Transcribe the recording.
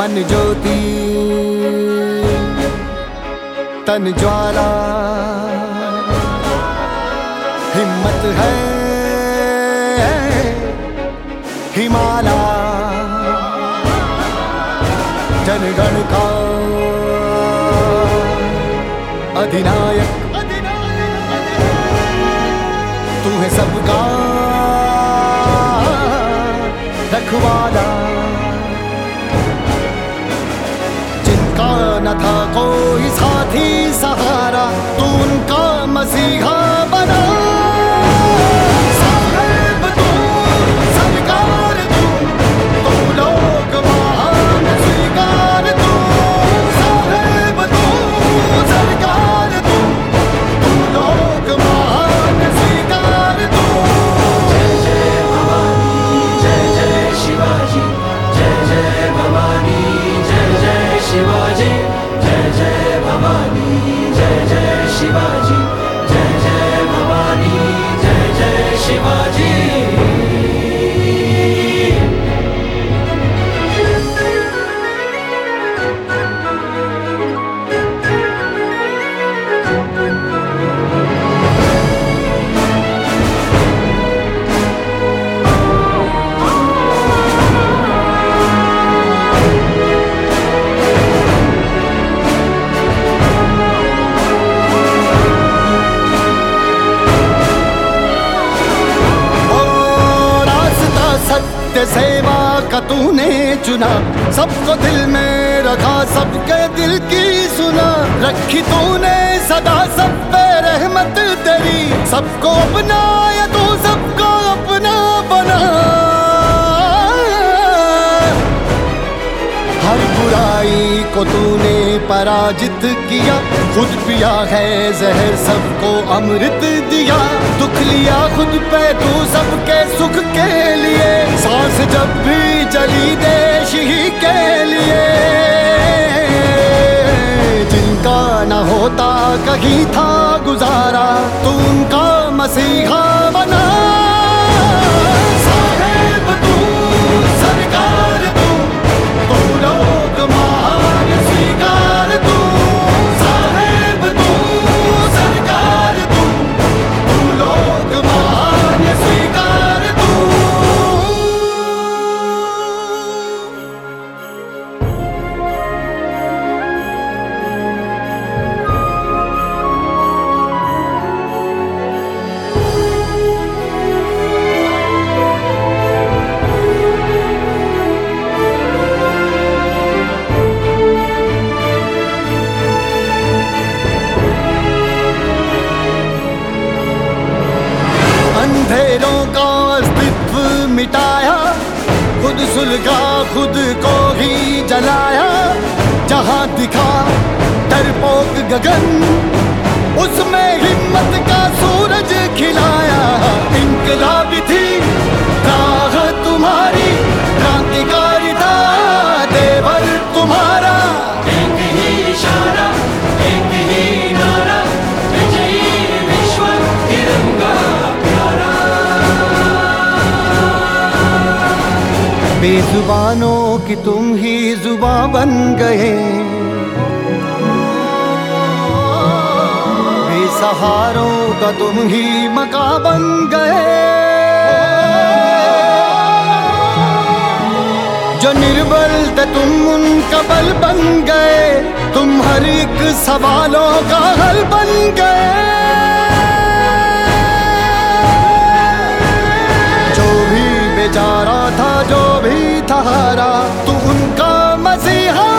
मन ज्योति तन ज्वाला, हिम्मत है हिमाला, जनगण का अधिनायक तू है सबका रखवाला। जिनका न था कोई साथी सहारा, तू उनका मसीहा बना। साहेब तू, सरकार तू, तू लोग महान स्वीकार तू। साहेब तू, सरकार तू, तू लोग महान स्वीकार तू। जय जय भवानी, जय जय शिवाजी, जय जय भवानी, जय जय शिवाजी, जय जय भवानी, जय जय शिवाजी, जय जय भवानी, जय जय शिवाजी। सत्य सेवा का तूने चुना, सबको दिल में रखा, सबके दिल की सुना। रखी तूने सदा सब पे रहमत तेरी, सबको अपनाया तू, सबको अपना बना। हर बुराई को तूने पराजित किया, खुद पिया है जहर सबको अमृत दिया। दुख लिया खुद पे तू सबके सुख के लिए, सांस जब भी चली देश ही के लिए। जिनका न होता कहीं था गुजारा, तू उनका मसीहा बना। साहेब तू, सरकार तू, तू लोग महान स्वीकार तू। साहेब तू, सरकार तू, तू लोग महान स्वीकार तू। अंधेरों का अस्तित्व मिटाया, खुद सुलगा खुद को ही जलाया। जहां दिखा डरपोक गगन, उसमें हिम्मत का सूरज खिलाया। इंकलाबी थी राह तुम्हारी, क्रांतिकारी था देवर तुम्हारा। एक ही इशारा, एक ही नारा, विजयी विश्व तिरंगा प्यारा। बेजुबानों की तुम ही जुबां बन गए, बेसहारों का तुम ही मका बन गए। जो निर्बल थे तुम उनका बल बन गए, तुम हर एक सवालों का हल बन गए। जो भी बेचारा था, जो भी था हारा, तू उनका मसीहा